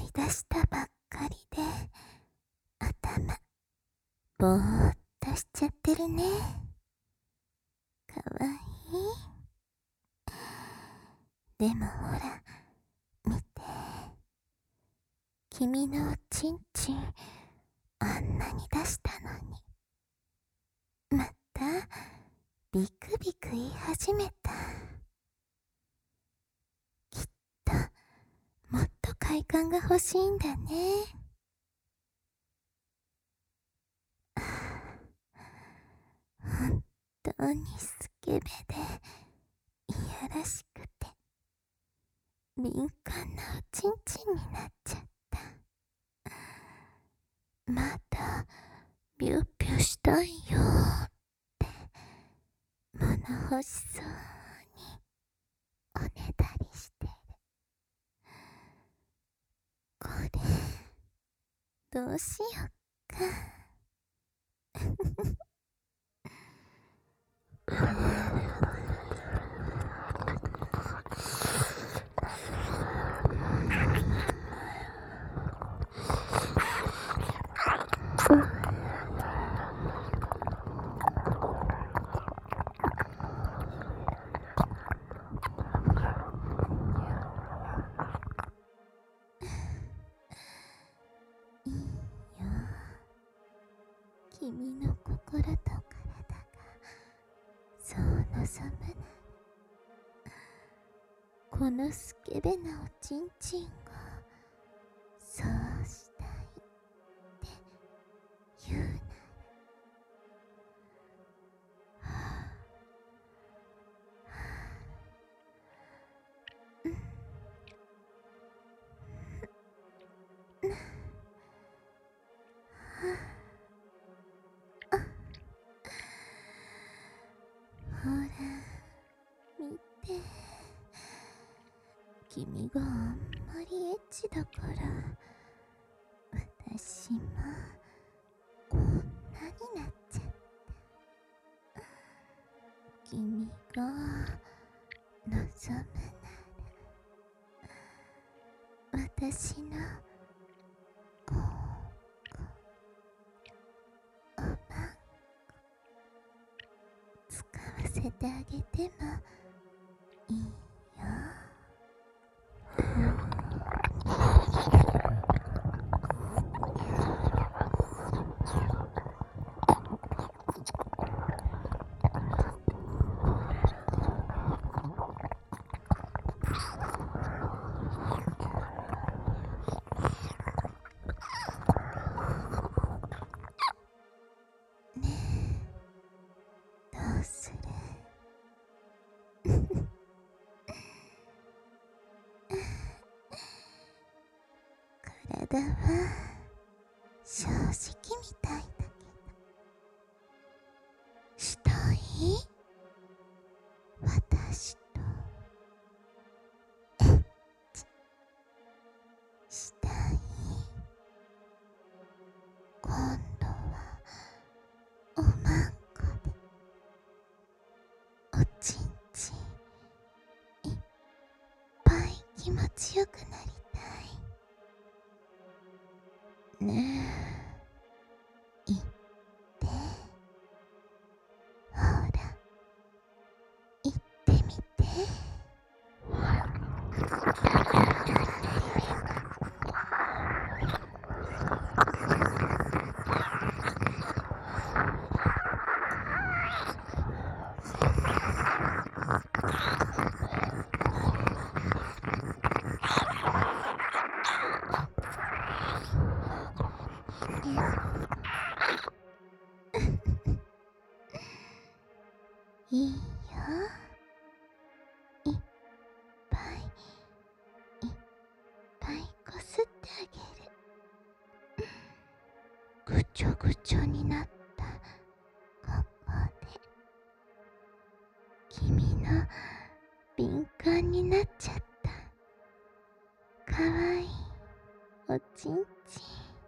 り出したばっかりで頭ぼーっとしちゃってるね。かわいい。でもほら見て、君のおちんちんあんなに出したのにまたビクビク言い始めた。きっともっと快感が欲しいんだね。本当にスケベでいやらしくて敏感なおちんちんになっちゃった。まだビューピューしたいよって物欲しそうにおねだりしてる。これどうしよっか。いいよ、君の心と体がそう望むなら、このスケベなおちんちんがそうしたいって言うなら、ほら見て、君があんまりエッチだから私もこんなになっちゃった。君が望むなら私のこおまんこ使わせてあげてもいいよ。ねえ、どうする？体は正直みたいだけどしたい？私とエッチしたい？今度はおまんこでおちんちんいっぱい気持ちよくなりたい。ねえ、言って。ほら言ってみて。いいよ、いっぱいいっぱいこすってあげる。ぐちょぐちょになったここで君の敏感になっちゃったかわいいおちんち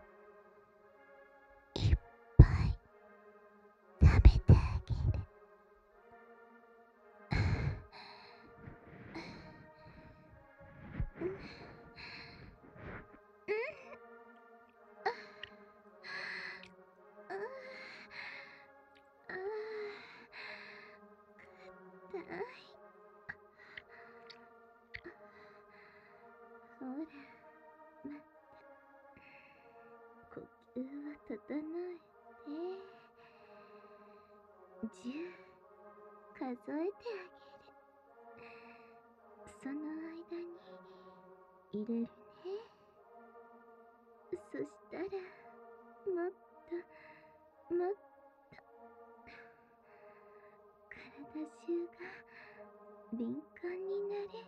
んいっぱい食べてあげる。 整えて、10数えてあげる。その間に入れるね。そしたら、もっともっと体中が敏感になれる。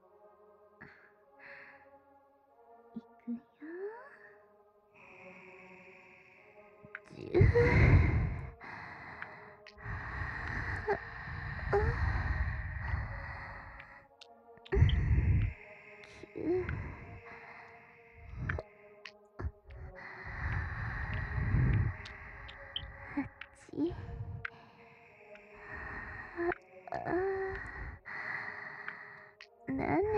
いくよ。8、7、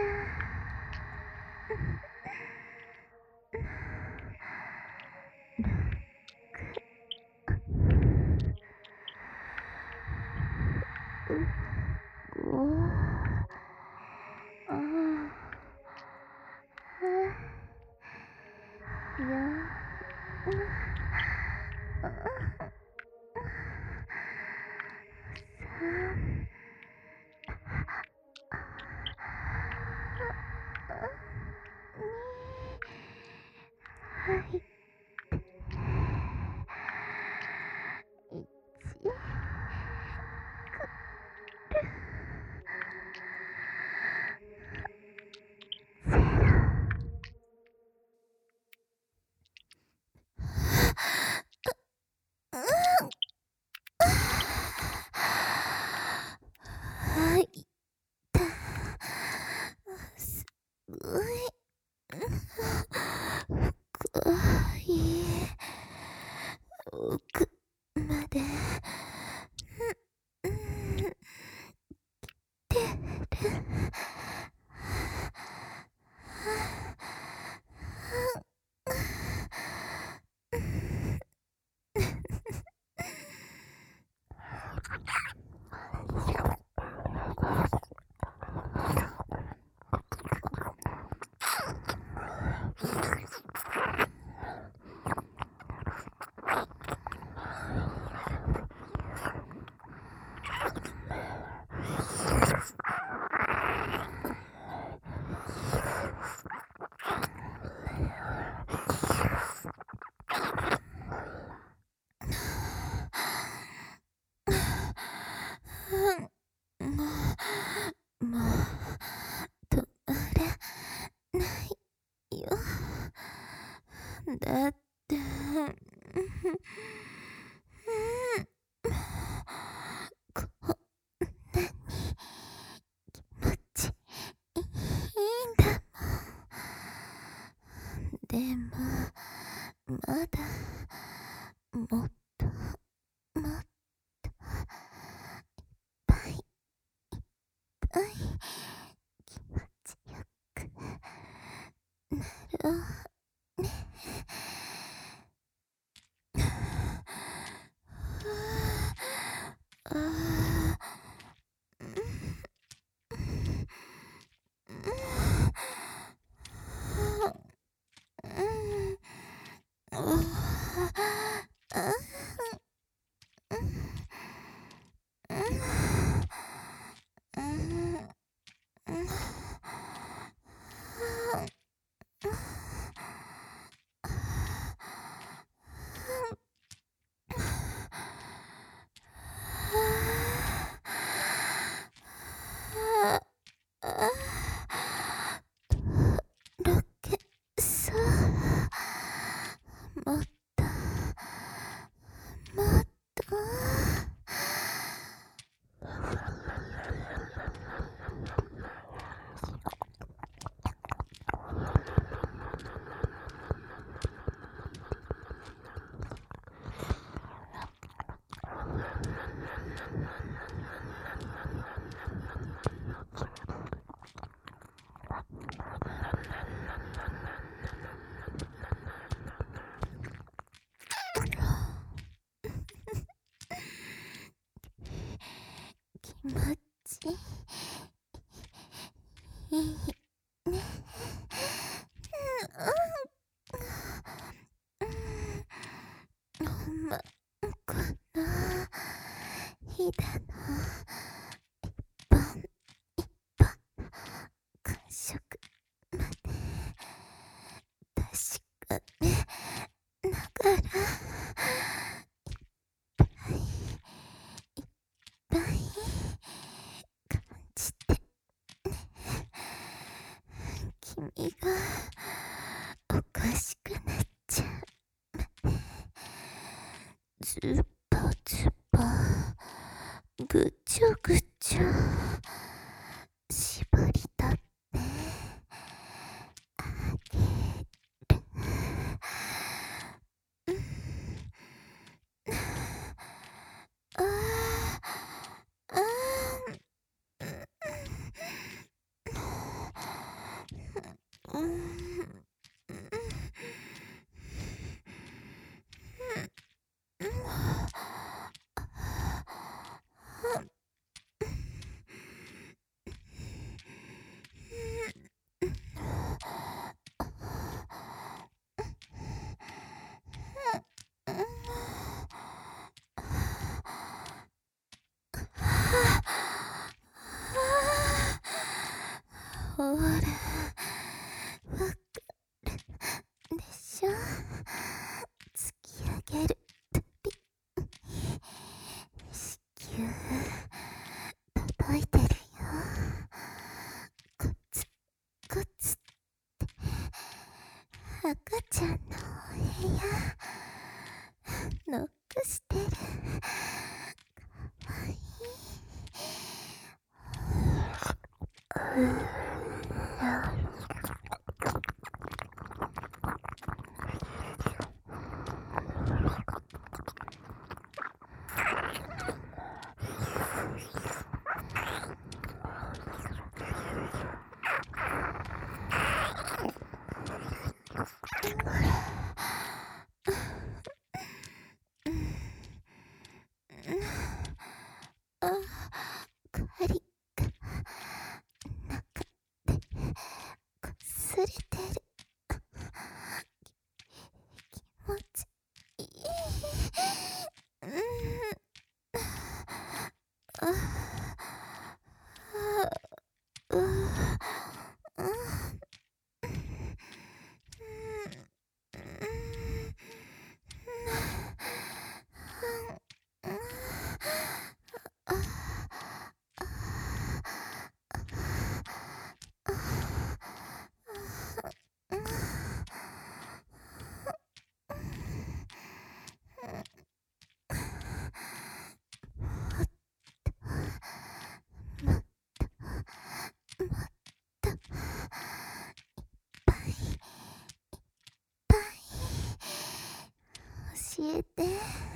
はい。はい。すごい。深い。奥まで。てる。もう、止まらないよ。だって、こんなに気持ちいいんだもん。でも、まだ、もっと、もっと、いっぱい、いっぱい、気持ちよくなろうね。ああ、ロケそう。もっと、もっと。気持ちいいね。 りだな。一本一本感触まで確かめながら、いっぱい感じて、君がおかしくなっちゃうまで、ズバズバぐちょぐちょ絞り取ってあげる。ああ、うん。ほら、わかるでしょ。突き上げるたび子宮届いてるよ。コツコツって赤ちゃんのお部屋ノックしてる。かわいい。あ、針が中でこすれてる。気持ちいい。ああ、教えて、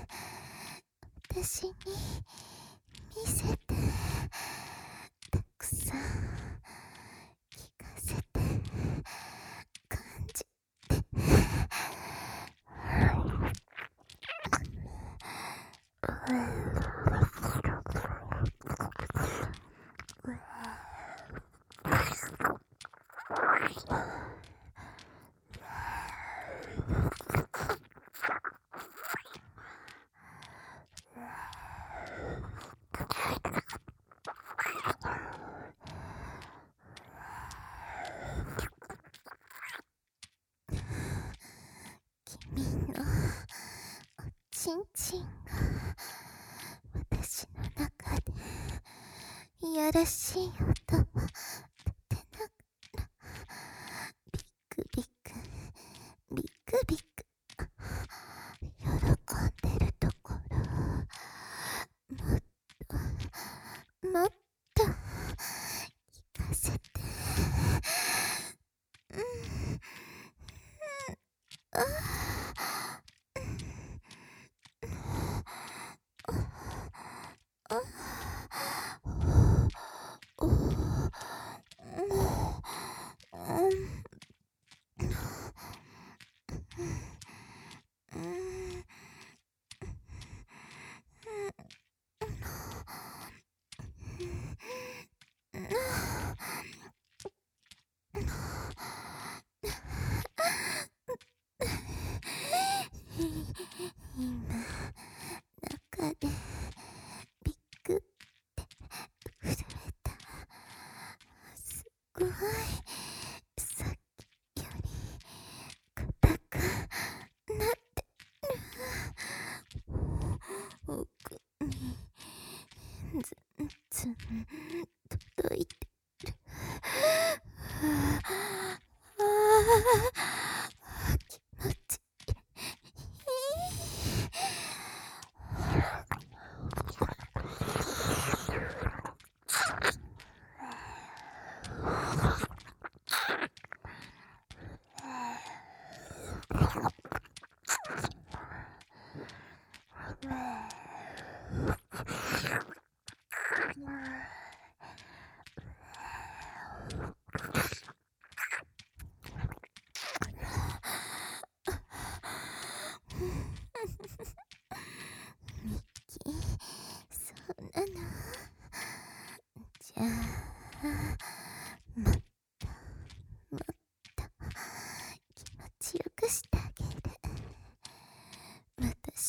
私に見せて、たくさん聞かせて、感じて。君のおちんちんが私の中でいやらしい音を立てながら、ビクビクビクビク喜んでるところ、もっともっと聞かせて。あ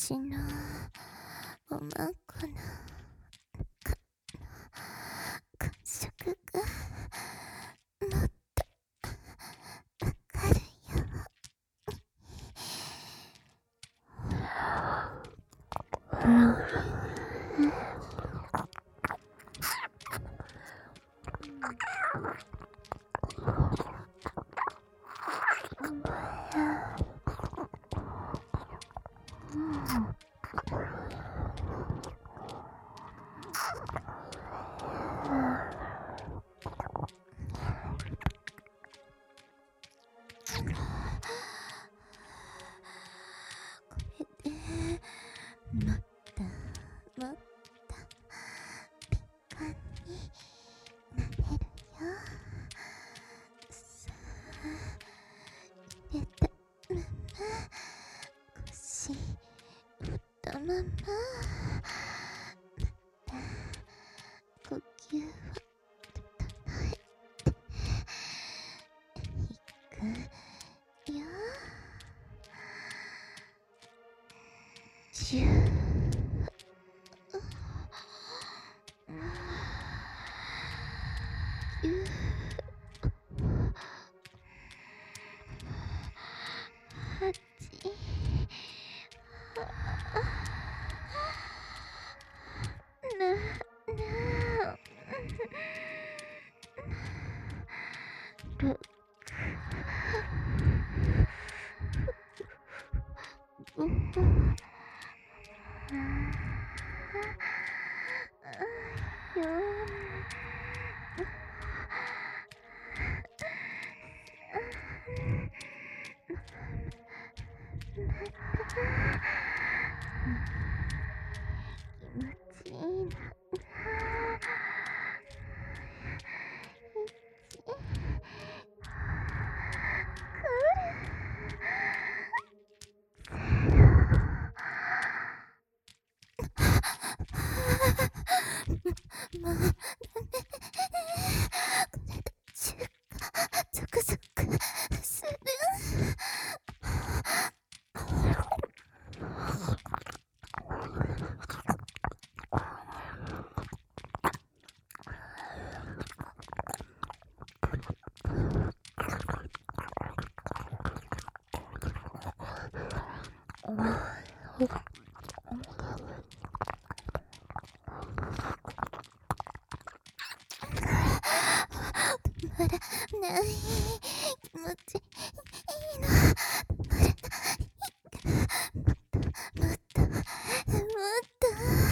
私のおまんこの感触がもっとわかるよ。これでもっともっとピカになれるよ。さあ入れたまま腰振ったまままた呼吸を整えていくよ。シュー気持ちいいな。もうダメ。これ途中からゾクゾクする。止まらない気持ちいいの。止まらないからもっともっと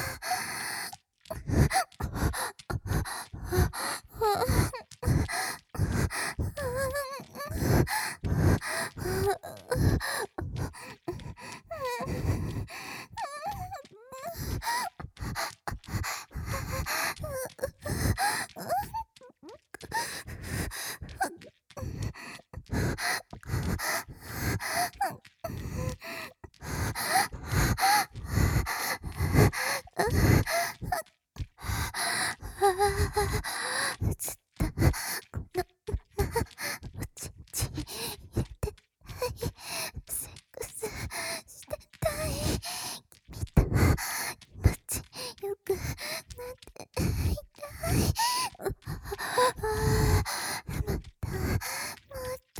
ずっとこのままおちんちん入れてたい。セックスしてたい。君と気持ちよくなっていたい。もっと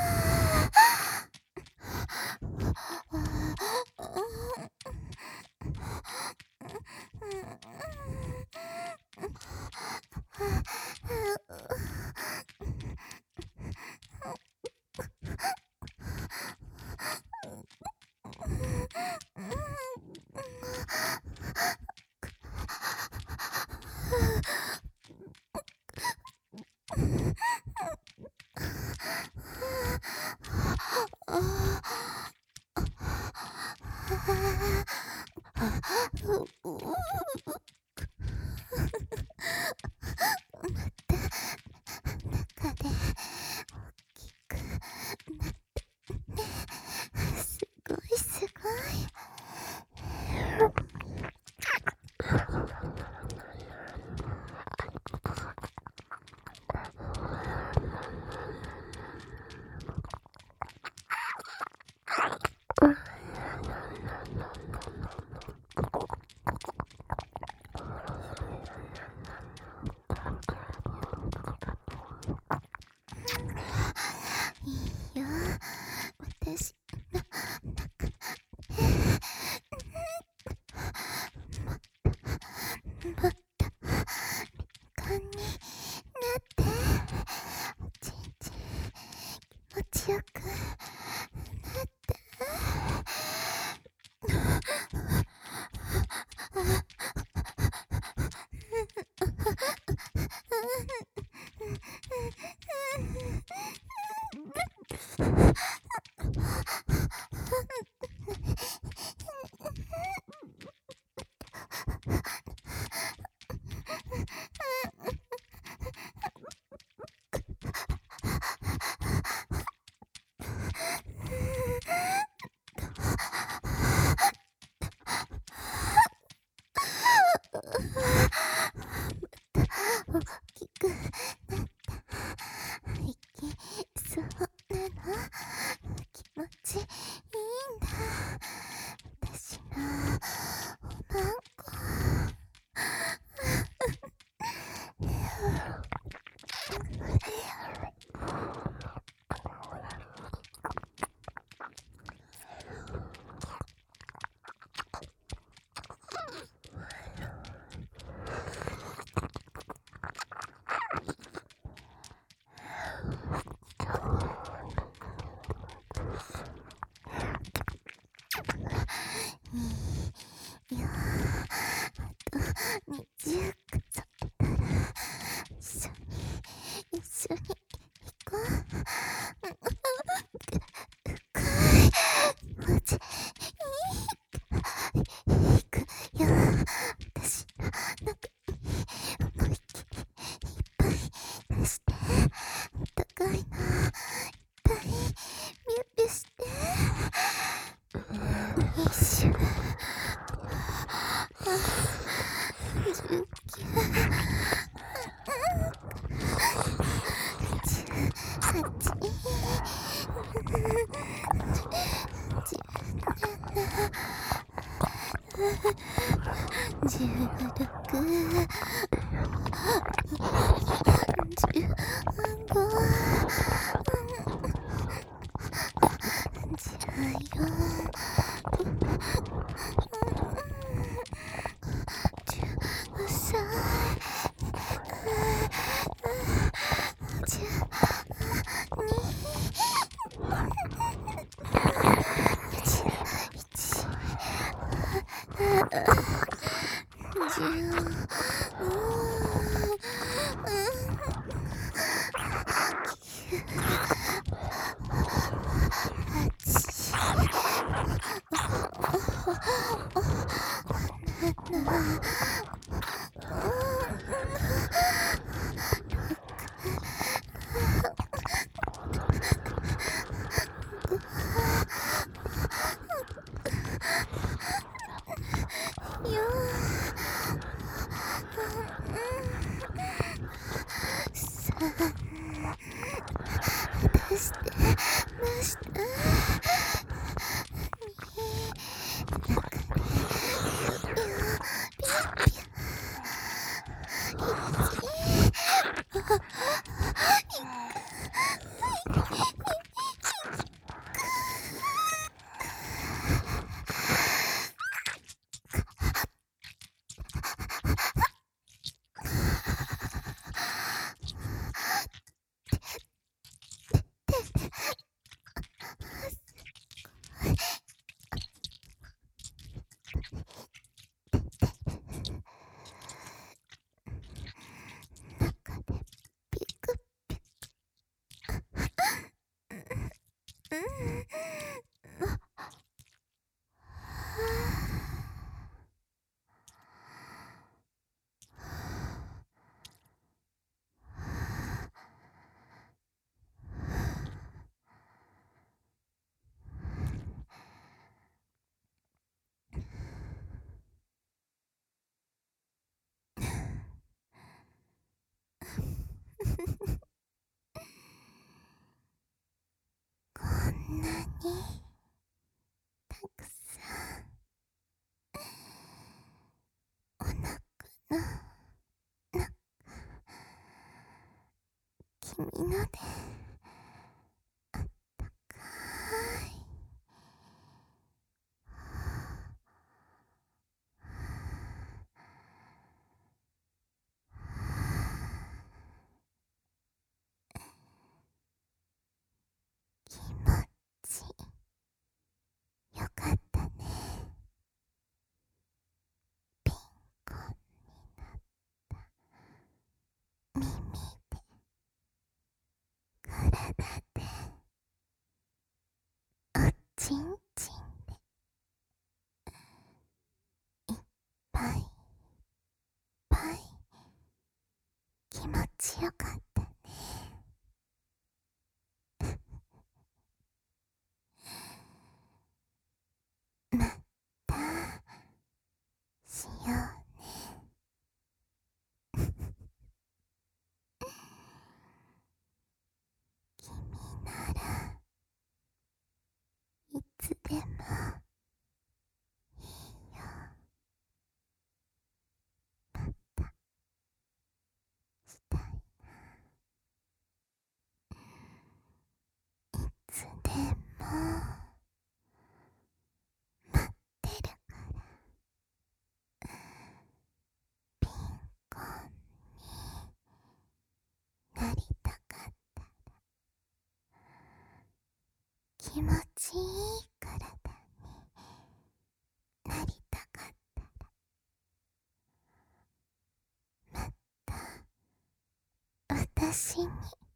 中で大きくなってね。すごいすごい。 こんなにたくさんお腹の中、君のであったかい気持ちよかったね。ピンコンになった耳で、体で、おちんちんで、いっぱいいっぱい気持ちよかったね。またしようね。君ならいつでもいいよ。またしたいな。いつでも待ってるから。ピンコンになりたかったら、気持ちいい体になりたかったら、また私に